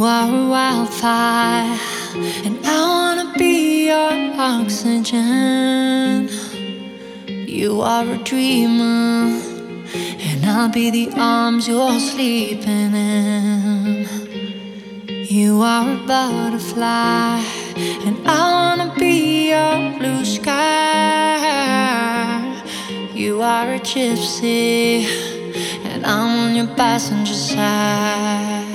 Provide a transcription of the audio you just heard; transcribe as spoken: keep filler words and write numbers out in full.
are a wildfire, and I wanna be your oxygen. You are a dreamer, and I'll be the arms you're sleeping in. You are a butterfly, and I wanna be your blue sky. You are a gypsy, and I'm on your passenger side.